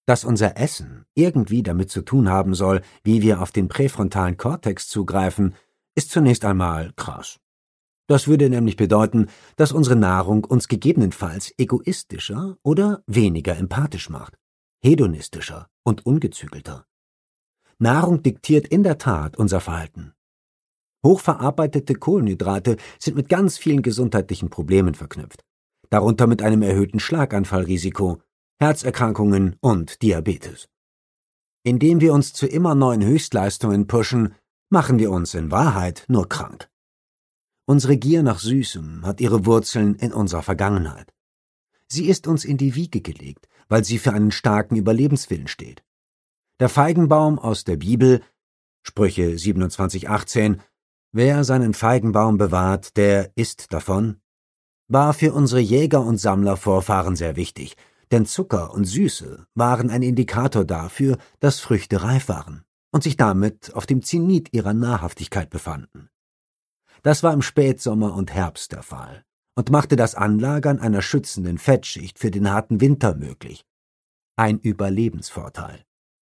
Dass unser Essen irgendwie damit zu tun haben soll, wie wir auf den präfrontalen Kortex zugreifen, ist zunächst einmal krass. Das würde nämlich bedeuten, dass unsere Nahrung uns gegebenenfalls egoistischer oder weniger empathisch macht, hedonistischer und ungezügelter. Nahrung diktiert in der Tat unser Verhalten. Hochverarbeitete Kohlenhydrate sind mit ganz vielen gesundheitlichen Problemen verknüpft, darunter mit einem erhöhten Schlaganfallrisiko, Herzerkrankungen und Diabetes. Indem wir uns zu immer neuen Höchstleistungen pushen, machen wir uns in Wahrheit nur krank. Unsere Gier nach Süßem hat ihre Wurzeln in unserer Vergangenheit. Sie ist uns in die Wiege gelegt, weil sie für einen starken Überlebenswillen steht. Der Feigenbaum aus der Bibel, Sprüche 27,18, wer seinen Feigenbaum bewahrt, der isst davon, war für unsere Jäger- und Sammlervorfahren sehr wichtig, denn Zucker und Süße waren ein Indikator dafür, dass Früchte reif waren und sich damit auf dem Zenit ihrer Nahrhaftigkeit befanden. Das war im Spätsommer und Herbst der Fall und machte das Anlagern einer schützenden Fettschicht für den harten Winter möglich. Ein Überlebensvorteil.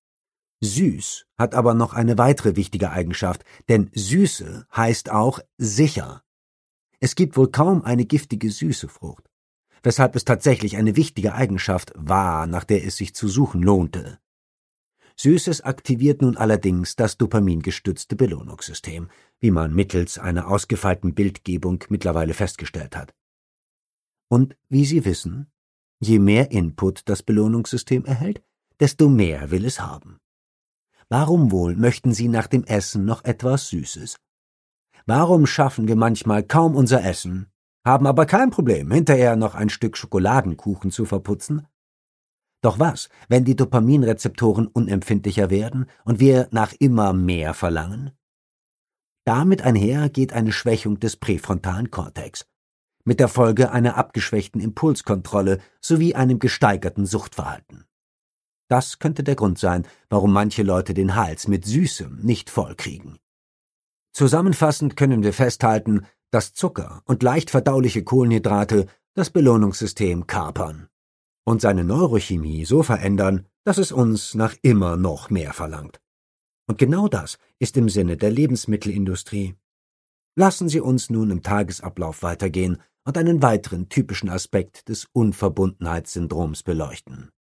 Süß hat aber noch eine weitere wichtige Eigenschaft, denn Süße heißt auch sicher. Es gibt wohl kaum eine giftige süße Frucht, weshalb es tatsächlich eine wichtige Eigenschaft war, nach der es sich zu suchen lohnte. Süßes aktiviert nun allerdings das dopamingestützte Belohnungssystem, wie man mittels einer ausgefeilten Bildgebung mittlerweile festgestellt hat. Und wie Sie wissen, je mehr Input das Belohnungssystem erhält, desto mehr will es haben. Warum wohl möchten Sie nach dem Essen noch etwas Süßes? Warum schaffen wir manchmal kaum unser Essen, haben aber kein Problem, hinterher noch ein Stück Schokoladenkuchen zu verputzen? Doch was, wenn die Dopaminrezeptoren unempfindlicher werden und wir nach immer mehr verlangen? Damit einher geht eine Schwächung des präfrontalen Kortex, mit der Folge einer abgeschwächten Impulskontrolle sowie einem gesteigerten Suchtverhalten. Das könnte der Grund sein, warum manche Leute den Hals mit Süßem nicht voll kriegen. Zusammenfassend können wir festhalten, dass Zucker und leicht verdauliche Kohlenhydrate das Belohnungssystem kapern und seine Neurochemie so verändern, dass es uns nach immer noch mehr verlangt. Und genau das ist im Sinne der Lebensmittelindustrie. Lassen Sie uns nun im Tagesablauf weitergehen und einen weiteren typischen Aspekt des Unverbundenheitssyndroms beleuchten.